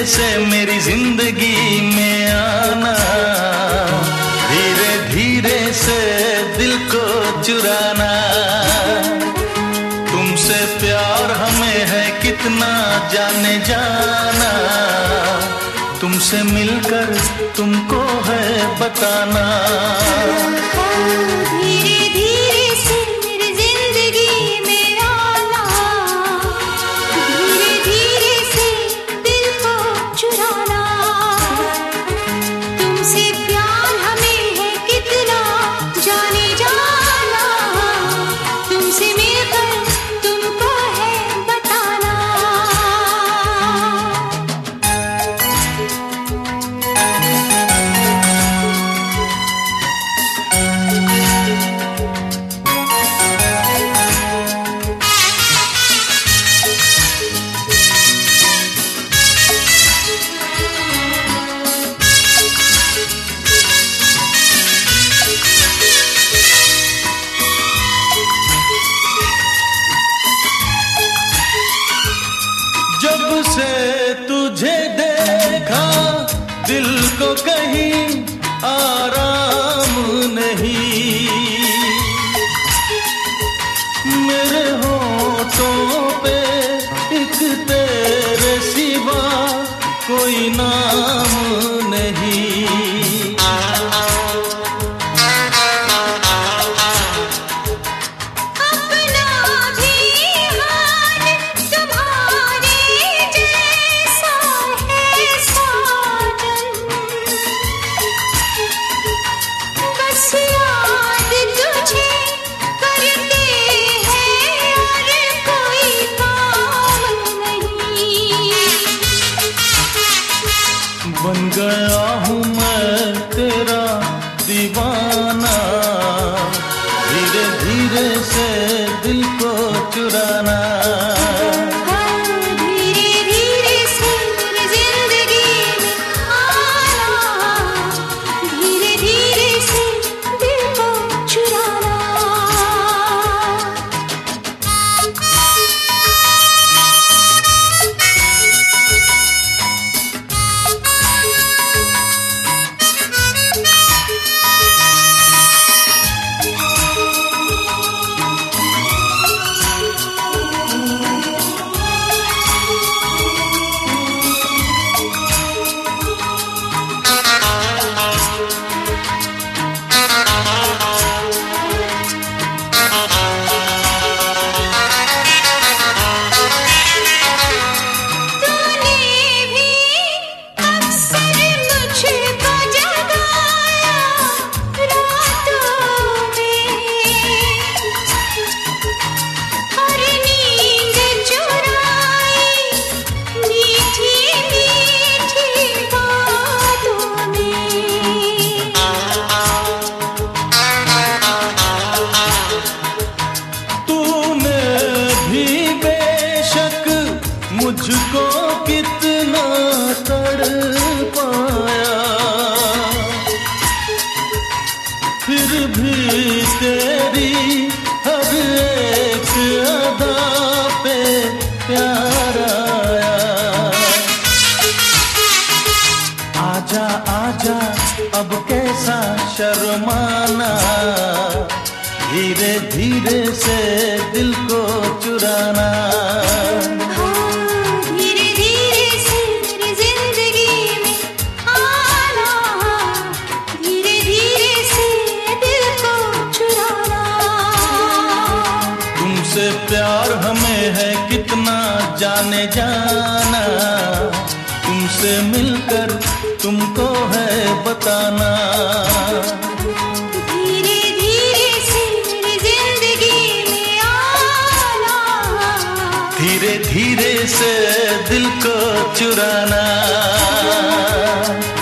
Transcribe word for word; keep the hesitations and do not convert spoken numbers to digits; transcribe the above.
से मेरी जिंदगी में आना, धीरे धीरे से दिल को चुराना। तुमसे प्यार हमें है कितना जाने जाना, तुमसे मिलकर तुमको है बताना। जब से तुझे देखा दिल को कहीं आराम नहीं, मेरे होठों पे एक तेरे सिवा कोई नाम नहीं। बन गया हूँ मैं तेरा दीवाना, धीरे धीरे से दिल को चुराना। धीरे धीरे से जिंदगी में आना, धीरे धीरे से दिल को चुराना। मुझको कितना तड़पाया, फिर भी तेरी हर एक अदा पे प्यार आया। आजा आजा अब कैसा शर्माना, धीरे धीरे से दिल को चुराना। तुमसे प्यार हमें है कितना जाने जाना, तुमसे मिलकर तुमको है बताना। धीरे धीरे से जिंदगी में आना, धीरे धीरे से दिल को चुराना।